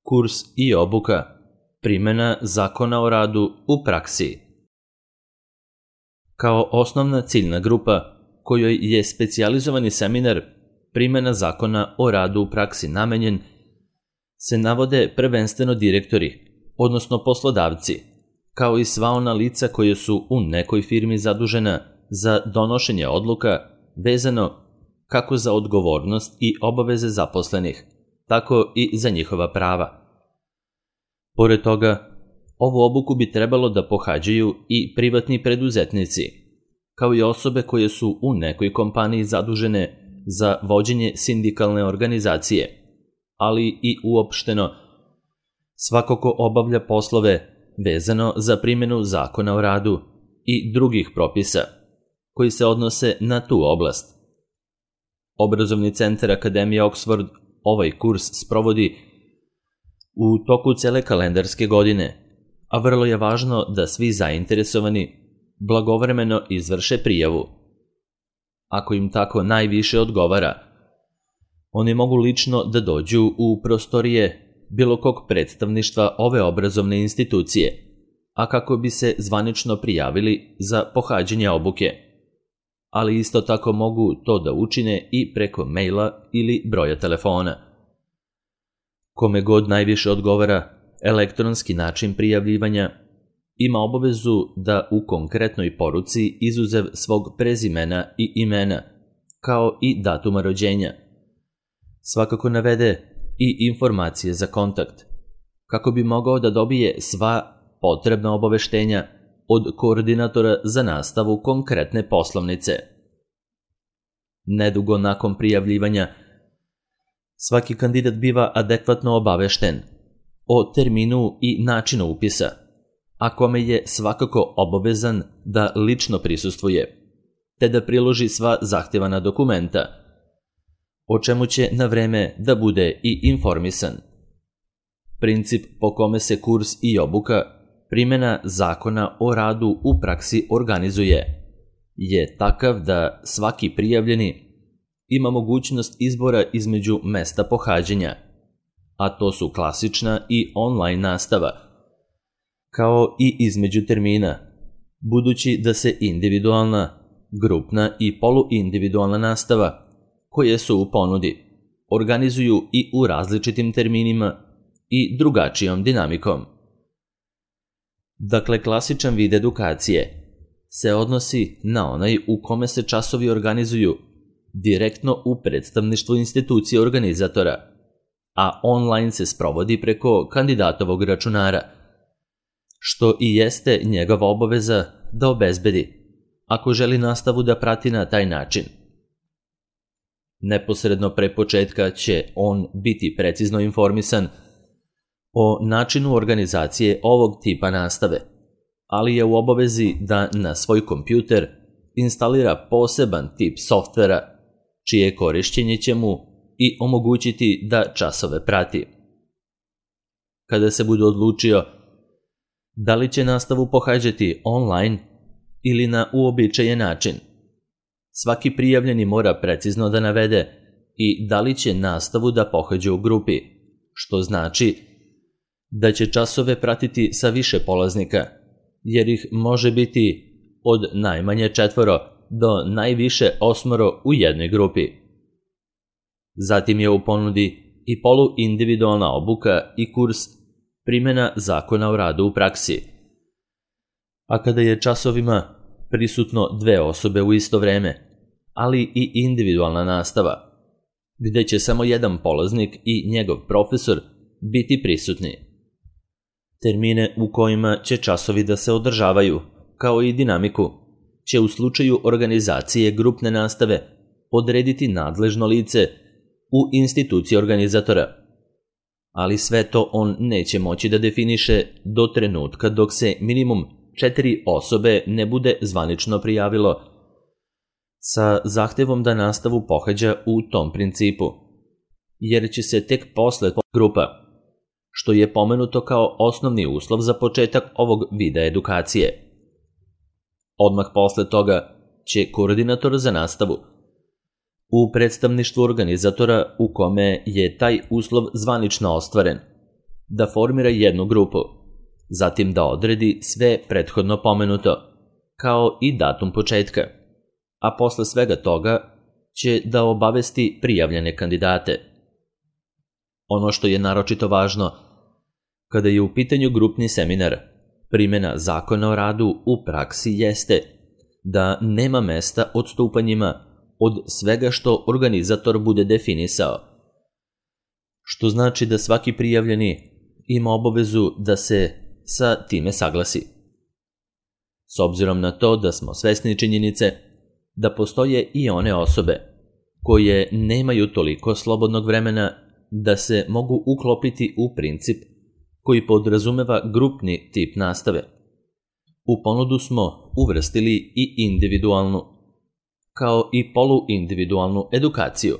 Kurs i obuka. Primjena Zakona o radu u praksi. Kao osnovna ciljna grupa kojoj je specijalizovani seminar Primjena Zakona o radu u praksi namenjen, se navode prvenstveno direktori, odnosno poslodavci, kao i sva ona lica koje su u nekoj firmi zadužena za donošenje odluka vezano kako za odgovornost i obaveze zaposlenih, tako i za njihova prava. Pored toga, ovu obuku bi trebalo da pohađaju i privatni preduzetnici, kao i osobe koje su u nekoj kompaniji zadužene za vođenje sindikalne organizacije, ali i uopšteno svako ko obavlja poslove vezano za primjenu Zakona o radu i drugih propisa koji se odnose na tu oblast. Obrazovni centar Akademije Oxford ovaj kurs sprovodi u toku cele kalendarske godine, a vrlo je važno da svi zainteresovani blagovremeno izvrše prijavu. Ako im tako najviše odgovara, oni mogu lično da dođu u prostorije bilo kog predstavništva ove obrazovne institucije, a kako bi se zvanično prijavili za pohađanje obuke, ali isto tako mogu to da učine i preko maila ili broja telefona. Kome god najviše odgovara elektronski način prijavljivanja, ima obavezu da u konkretnoj poruci izuzev svog prezimena i imena, kao i datuma rođenja, svakako navede i informacije za kontakt, kako bi mogao da dobije sva potrebna obaveštenja od koordinatora za nastavu konkretne poslovnice. Nedugo nakon prijavljivanja, svaki kandidat biva adekvatno obavešten o terminu i načinu upisa, a kome je svakako obavezan da lično prisustvuje, te da priloži sva zahtevana dokumenta, o čemu će na vreme da bude i informisan. Princip po kome se kurs i obuka primjena Zakona o radu u praksi organizuje je takav da svaki prijavljeni ima mogućnost izbora između mesta pohađanja, a to su klasična i online nastava, kao i između termina, budući da se individualna, grupna i poluindividualna nastava, koje su u ponudi, organizuju i u različitim terminima i drugačijom dinamikom. Dakle, klasičan vid edukacije se odnosi na onaj u kome se časovi organizuju direktno u predstavništvu institucije organizatora, a online se sprovodi preko kandidatovog računara, što i jeste njegova obaveza da obezbedi, ako želi nastavu da prati na taj način. Neposredno pre početka će on biti precizno informisan o načinu organizacije ovog tipa nastave, ali je u obavezi da na svoj kompjuter instalira poseban tip softvera, čije korišćenje će mu i omogućiti da časove prati. Kada se bude odlučio da li će nastavu pohađati online ili na uobičajen način, svaki prijavljeni mora precizno da navede i da li će nastavu da pohađa u grupi, što znači da će časove pratiti sa više polaznika, jer ih može biti od najmanje 4 do najviše 8 u jednoj grupi. Zatim je u ponudi i poluindividualna obuka i kurs Primjena Zakona o radu u praksi. A kada je časovima prisutno 2 osobe u isto vreme, ali i individualna nastava, gde će samo jedan polaznik i njegov profesor biti prisutni. Termine u kojima će časovi da se održavaju, kao i dinamiku, će u slučaju organizacije grupne nastave odrediti nadležno lice u instituciji organizatora, ali sve to on neće moći da definiše do trenutka dok se minimum 4 osobe ne bude zvanično prijavilo sa zahtevom da nastavu pohađa u tom principu, jer će se tek posle grupa, što je pomenuto kao osnovni uslov za početak ovog vida edukacije. Odmah posle toga će koordinator za nastavu u predstavništvu organizatora u kome je taj uslov zvanično ostvaren, da formira jednu grupu, zatim da odredi sve prethodno pomenuto, kao i datum početka, a posle svega toga će da obavesti prijavljene kandidate. Ono što je naročito važno, kada je u pitanju grupni seminar, primjena zakona o radu u praksi jeste da nema mesta odstupanjima od svega što organizator bude definisao, što znači da svaki prijavljeni ima obavezu da se sa time saglasi. S obzirom na to da smo svesni činjenice da postoje i one osobe koje nemaju toliko slobodnog vremena da se mogu uklopiti u princip koji podrazumeva grupni tip nastave. U ponudu smo uvrstili i individualnu, kao i poluindividualnu edukaciju,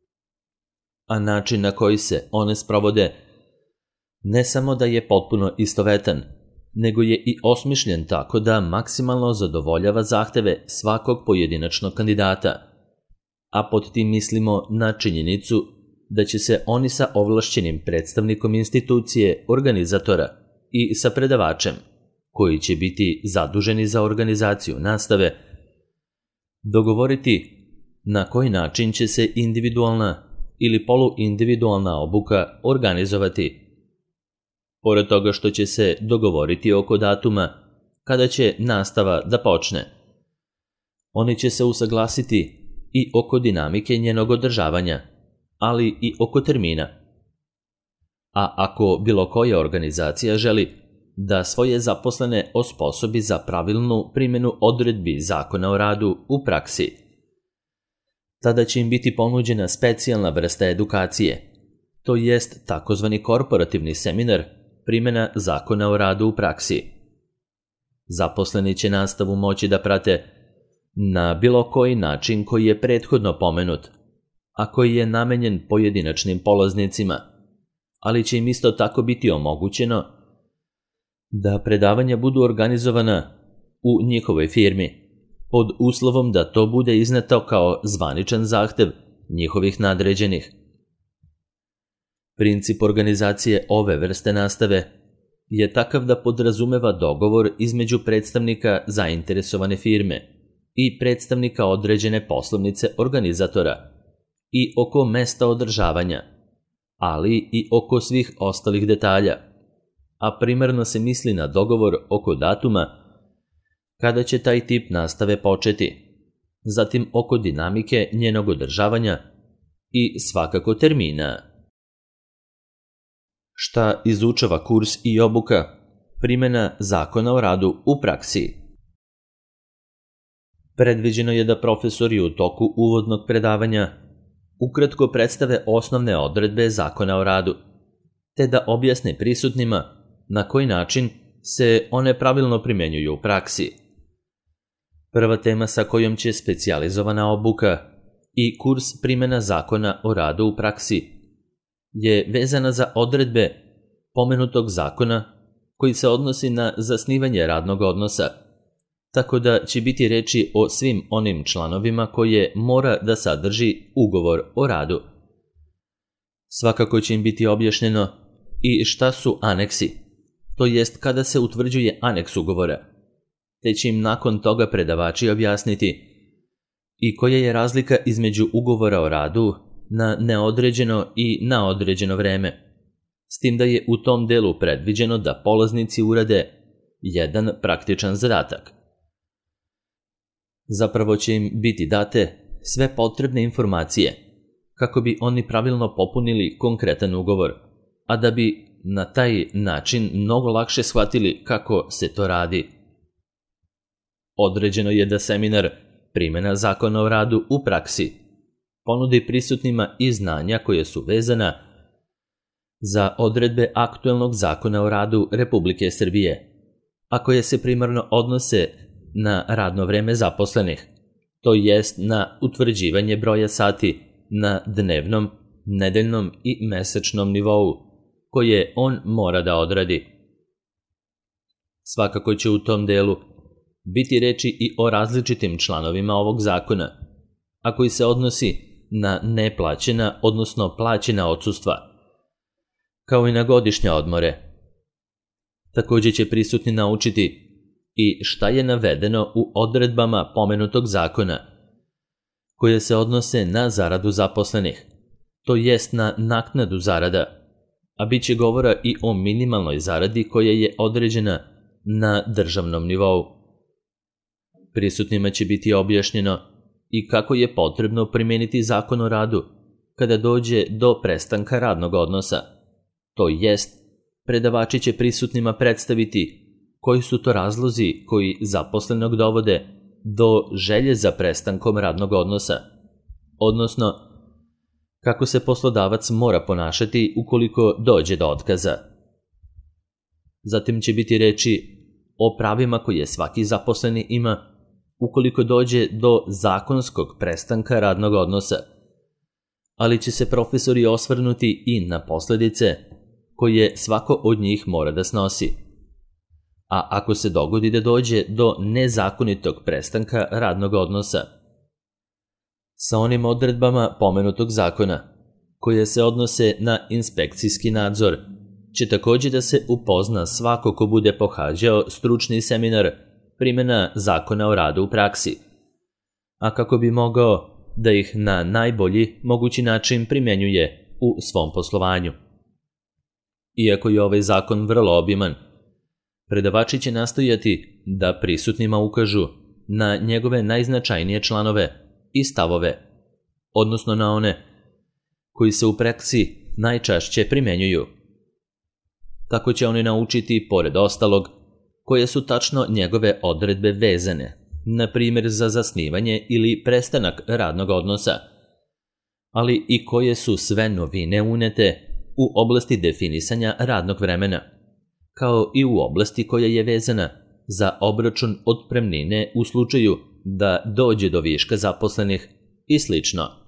a način na koji se one sprovode ne samo da je potpuno istovetan, nego je i osmišljen tako da maksimalno zadovoljava zahteve svakog pojedinačnog kandidata, a pod tim mislimo na činjenicu da će se oni sa ovlašćenim predstavnikom institucije organizatora i sa predavačem, koji će biti zaduženi za organizaciju nastave, dogovoriti na koji način će se individualna ili poluindividualna obuka organizovati. Pored toga što će se dogovoriti oko datuma kada će nastava da počne, oni će se usaglasiti i oko dinamike njenog održavanja, ali i oko termina. A ako bilo koja organizacija želi da svoje zaposlene osposobi za pravilnu primjenu odredbi zakona o radu u praksi, tada će im biti ponuđena specijalna vrsta edukacije, to jest takozvani korporativni seminar primjena zakona o radu u praksi. Zaposleni će nastavu moći da prate na bilo koji način koji je prethodno pomenut, a koji je namenjen pojedinačnim polaznicima, ali će im isto tako biti omogućeno da predavanja budu organizovana u njihovoj firmi, pod uslovom da to bude izneto kao zvaničan zahtev njihovih nadređenih. Princip organizacije ove vrste nastave je takav da podrazumeva dogovor između predstavnika zainteresovane firme i predstavnika određene poslovnice organizatora i oko mesta održavanja, ali i oko svih ostalih detalja, a primarno se misli na dogovor oko datuma kada će taj tip nastave početi, zatim oko dinamike njenog održavanja i svakako termina. Šta izučava kurs i obuka? Primjena zakona o radu u praksi. Predviđeno je da profesori u toku uvodnog predavanja ukratko predstave osnovne odredbe zakona o radu, te da objasne prisutnima na koji način se one pravilno primenjuju u praksi. Prva tema sa kojom će specijalizovana obuka i kurs primjena zakona o radu u praksi je vezana za odredbe pomenutog zakona koji se odnosi na zasnivanje radnog odnosa, tako da će biti reči o svim onim članovima koje mora da sadrži ugovor o radu. Svakako će im biti objašnjeno i šta su aneksi, to jest kada se utvrđuje aneks ugovora, te će im nakon toga predavači objasniti i koja je razlika između ugovora o radu na neodređeno i na određeno vreme, s tim da je u tom delu predviđeno da polaznici urade jedan praktičan zadatak. Zapravo će im biti date sve potrebne informacije kako bi oni pravilno popunili konkretan ugovor, a da bi na taj način mnogo lakše shvatili kako se to radi. Određeno je da seminar primjena zakona o radu u praksi ponudi prisutnima i znanja koje su vezana za odredbe aktuelnog zakona o radu Republike Srbije, a koje se primarno odnose na radno vreme zaposlenih, to jest na utvrđivanje broja sati na dnevnom, nedeljnom i mesečnom nivou, koje on mora da odradi. Svakako će u tom delu biti reči i o različitim članovima ovog zakona, a koji se odnosi na neplaćena, odnosno plaćena odsustva, kao i na godišnje odmore. Također će prisutni naučiti i šta je navedeno u odredbama pomenutog zakona, koje se odnose na zaradu zaposlenih, to jest na naknadu zarada, a bit će govora i o minimalnoj zaradi koja je određena na državnom nivou. Prisutnima će biti objašnjeno i kako je potrebno primijeniti zakon o radu kada dođe do prestanka radnog odnosa, to jest predavači će prisutnima predstaviti koji su to razlozi koji zaposlenog dovode do želje za prestankom radnog odnosa, odnosno kako se poslodavac mora ponašati ukoliko dođe do otkaza. Zatim će biti reči o pravima koje svaki zaposleni ima ukoliko dođe do zakonskog prestanka radnog odnosa, ali će se profesori osvrnuti i na posljedice koje svako od njih mora da snosi. A ako se dogodi da dođe do nezakonitog prestanka radnog odnosa, sa onim odredbama pomenutog zakona, koje se odnose na inspekcijski nadzor, će također da se upozna svako ko bude pohađao stručni seminar primjena zakona o radu u praksi, a kako bi mogao da ih na najbolji mogući način primjenjuje u svom poslovanju. Iako je ovaj zakon vrlo obiman, predavači će nastojati da prisutnima ukažu na njegove najznačajnije članove i stavove, odnosno na one koji se u praksi najčešće primjenjuju. Tako će oni naučiti, pored ostalog, koje su tačno njegove odredbe vezane, na primjer za zasnivanje ili prestanak radnog odnosa, ali i koje su sve novine unete u oblasti definisanja radnog vremena, kao i u oblasti koja je vezana za obračun otpremnine u slučaju da dođe do viška zaposlenih i sl.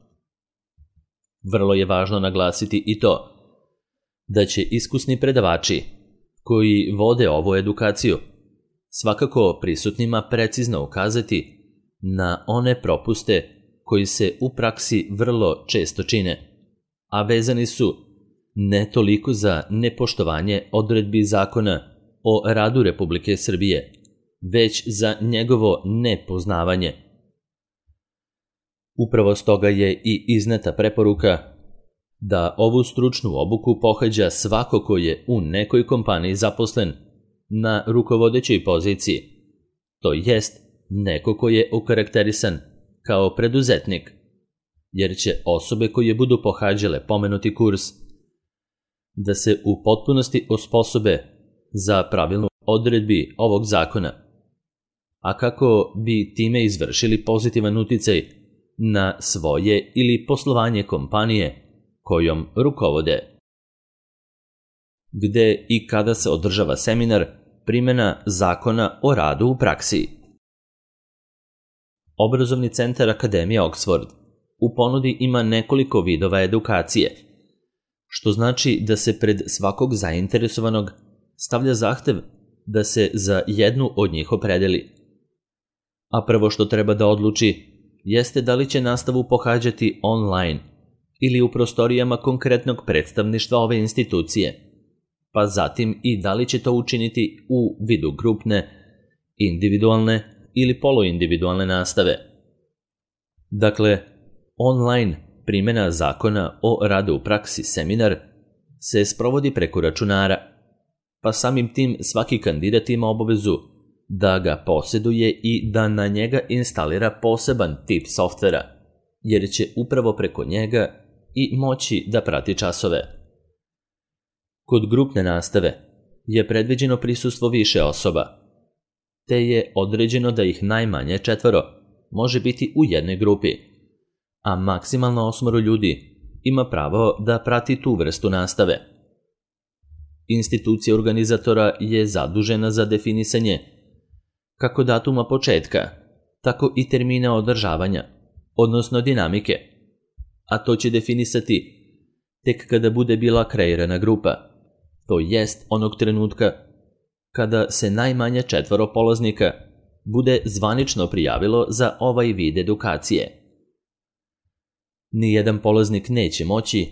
Vrlo je važno naglasiti i to da će iskusni predavači koji vode ovu edukaciju svakako prisutnima precizno ukazati na one propuste koji se u praksi vrlo često čine, a vezani su ne toliko za nepoštovanje odredbi zakona o radu Republike Srbije, već za njegovo nepoznavanje. Upravo stoga je i izneta preporuka da ovu stručnu obuku pohađa svako ko je u nekoj kompaniji zaposlen na rukovodećoj poziciji, to jest neko ko je okarakterisan kao preduzetnik, jer će osobe koje budu pohađale pomenuti kurs da se u potpunosti osposobe za pravilnu odredbi ovog zakona, a kako bi time izvršili pozitivan uticaj na svoje ili poslovanje kompanije kojom rukovode. Gde i kada se održava seminar primjena zakona o radu u praksi? Obrazovni centar Akademije Oxford u ponudi ima nekoliko vidova edukacije, što znači da se pred svakog zainteresovanog stavlja zahtev da se za jednu od njih opredeli. A prvo što treba da odluči jeste da li će nastavu pohađati online ili u prostorijama konkretnog predstavništva ove institucije, pa zatim i da li će to učiniti u vidu grupne, individualne ili poluindividualne nastave. Dakle, online primjena zakona o radu u praksi seminar se sprovodi preko računara, pa samim tim svaki kandidat ima obavezu da ga posjeduje i da na njega instalira poseban tip softvera, jer će upravo preko njega i moći da prati časove. Kod grupne nastave je predviđeno prisustvo više osoba, te je određeno da ih najmanje 4 može biti u jednoj grupi, a maksimalno 8 ljudi ima pravo da prati tu vrstu nastave. Institucija organizatora je zadužena za definisanje kako datuma početka, tako i termina održavanja, odnosno dinamike, a to će definisati tek kada bude bila kreirana grupa, to jest onog trenutka kada se najmanje 4 polaznika bude zvanično prijavilo za ovaj vid edukacije. Nijedan polaznik neće moći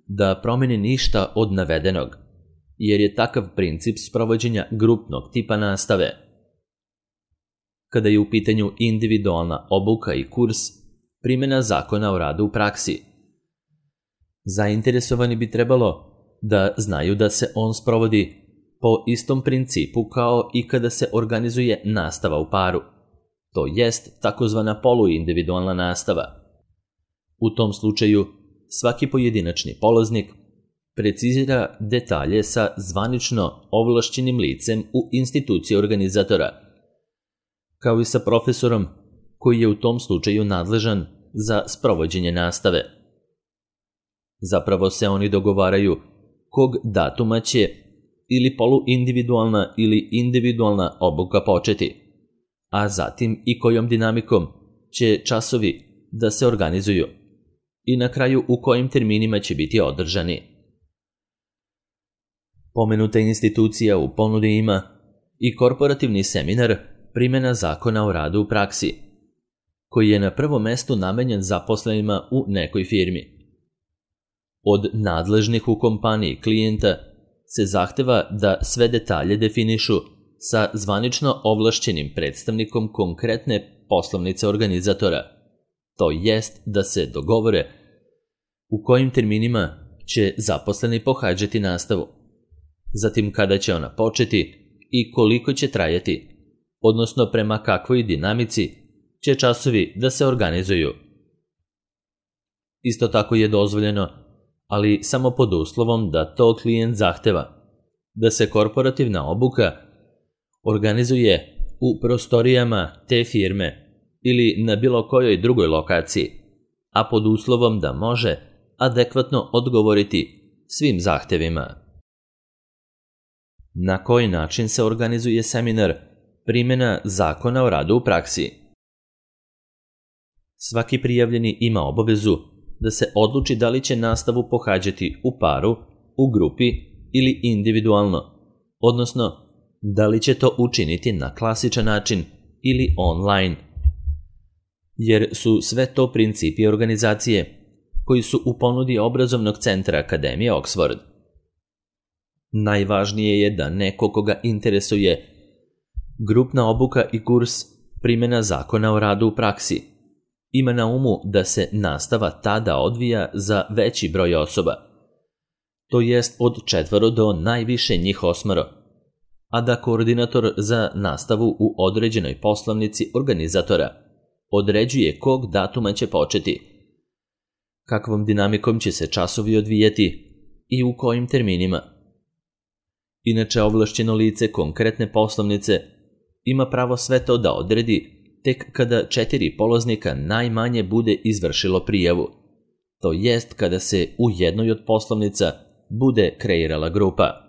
da promeni ništa od navedenog, jer je takav princip sprovođenja grupnog tipa nastave. Kada je u pitanju individualna obuka i kurs, primjena zakona o radu u praksi, zainteresovani bi trebalo da znaju da se on sprovodi po istom principu kao i kada se organizuje nastava u paru, to jest takozvana poluindividualna nastava. U tom slučaju, svaki pojedinačni polaznik precizira detalje sa zvanično ovlašćenim licem u instituciji organizatora, kao i sa profesorom koji je u tom slučaju nadležan za sprovođenje nastave. Zapravo se oni dogovaraju kog datuma će ili poluindividualna ili individualna obuka početi, a zatim i kojom dinamikom će časovi da se organizuju i na kraju u kojim terminima će biti održani. Pomenuta institucija u ponudi ima i korporativni seminar primjena zakona o radu u praksi, koji je na prvom mestu namenjen zaposlenima u nekoj firmi. Od nadležnih u kompaniji klijenta se zahteva da sve detalje definišu sa zvanično ovlašćenim predstavnikom konkretne poslovnice organizatora, to jest da se dogovore u kojim terminima će zaposleni pohađati nastavu, zatim kada će ona početi i koliko će trajati, odnosno prema kakvoj dinamici će časovi da se organizuju. Isto tako je dozvoljeno, ali samo pod uslovom da to klijent zahteva, da se korporativna obuka organizuje u prostorijama te firme ili na bilo kojoj drugoj lokaciji, a pod uslovom da može adekvatno odgovoriti svim zahtevima. Na koji način se organizuje seminar primjena zakona o radu u praksi? Svaki prijavljeni ima obavezu da se odluči da li će nastavu pohađati u paru, u grupi ili individualno, odnosno da li će to učiniti na klasičan način ili online, jer su sve to principi organizacije koji su u ponudi obrazovnog centra Akademije Oxford. Najvažnije je da neko koga interesuje grupna obuka i kurs primjena zakona o radu u praksi ima na umu da se nastava tada odvija za veći broj osoba, to jest od 4 do najviše njih 8, a da koordinator za nastavu u određenoj poslovnici organizatora određuje kog datuma će početi, kakvom dinamikom će se časovi odvijati i u kojim terminima. Inače, ovlašćeno lice konkretne poslovnice ima pravo sve to da odredi tek kada 4 polaznika najmanje bude izvršilo prijavu, to jest kada se u jednoj od poslovnica bude kreirala grupa.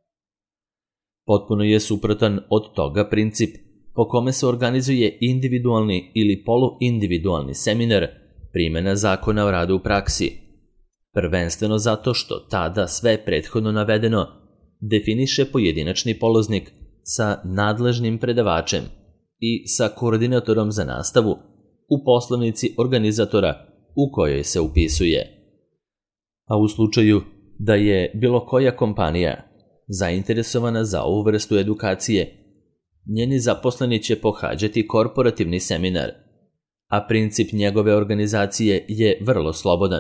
Potpuno je suprotan od toga princip po kome se organizuje individualni ili poluindividualni seminar primjena zakona o radu u praksi, prvenstveno zato što tada sve prethodno navedeno definiše pojedinačni polaznik sa nadležnim predavačem i sa koordinatorom za nastavu u poslovnici organizatora u kojoj se upisuje. A u slučaju da je bilo koja kompanija zainteresovana za ovu vrstu edukacije, njeni zaposleni će pohađati korporativni seminar, a princip njegove organizacije je vrlo slobodan.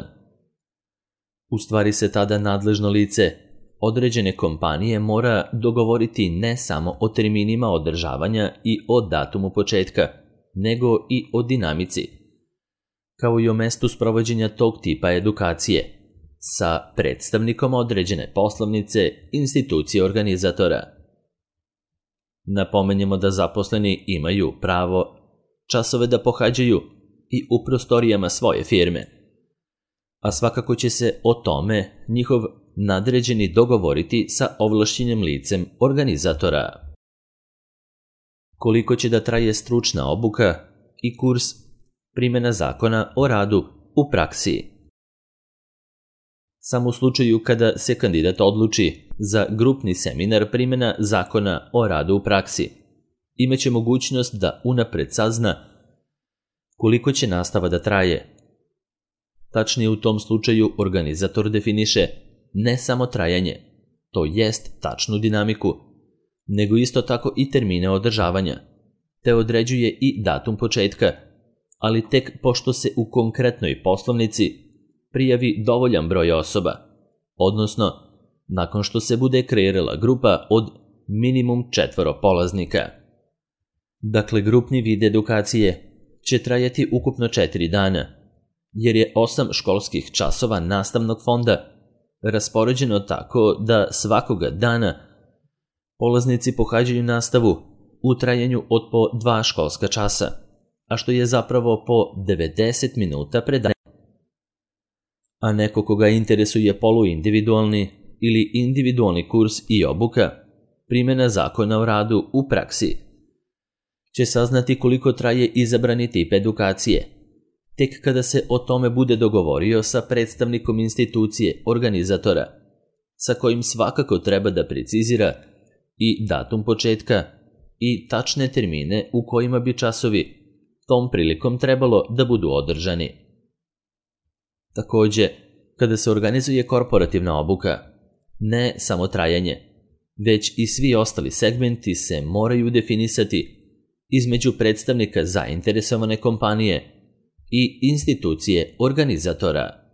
U stvari se tada nadležno lice određene kompanije mora dogovoriti ne samo o terminima održavanja i o datumu početka, nego i o dinamici, kao i o mestu sprovođenja tog tipa edukacije, sa predstavnikom određene poslovnice institucije organizatora. Napomenjemo da zaposleni imaju pravo časove da pohađaju i u prostorijama svoje firme, a svakako će se o tome njihov nadređeni dogovoriti sa ovlašćenim licem organizatora. Koliko će da traje stručna obuka i kurs primjena zakona o radu u praksi? Samo u slučaju kada se kandidat odluči za grupni seminar primjena zakona o radu u praksi, imaće mogućnost da unapred sazna koliko će nastava da traje, Tačnije, u tom slučaju organizator definiše ne samo trajanje, to jest tačnu dinamiku, nego isto tako i termine održavanja, te određuje i datum početka, ali tek pošto se u konkretnoj poslovnici prijavi dovoljan broj osoba, odnosno nakon što se bude kreirala grupa od minimum 4 polaznika. Dakle, grupni vid edukacije će trajati ukupno 4 dana, jer je 8 školskih časova nastavnog fonda raspoređeno tako da svakoga dana polaznici pohađaju nastavu u trajanju od po 2 školska časa, a što je zapravo po 90 minuta predavanja. A neko koga interesuje poluindividualni ili individualni kurs i obuka, primjena zakona o radu u praksi, će saznati koliko traje izabrani tip edukacije, tek kada se o tome bude dogovorio sa predstavnikom institucije organizatora, sa kojim svakako treba da precizira i datum početka i tačne termine u kojima bi časovi tom prilikom trebalo da budu održani. Takođe, kada se organizuje korporativna obuka, ne samo trajanje, već i svi ostali segmenti se moraju definisati između predstavnika zainteresovane kompanije i institucije organizatora.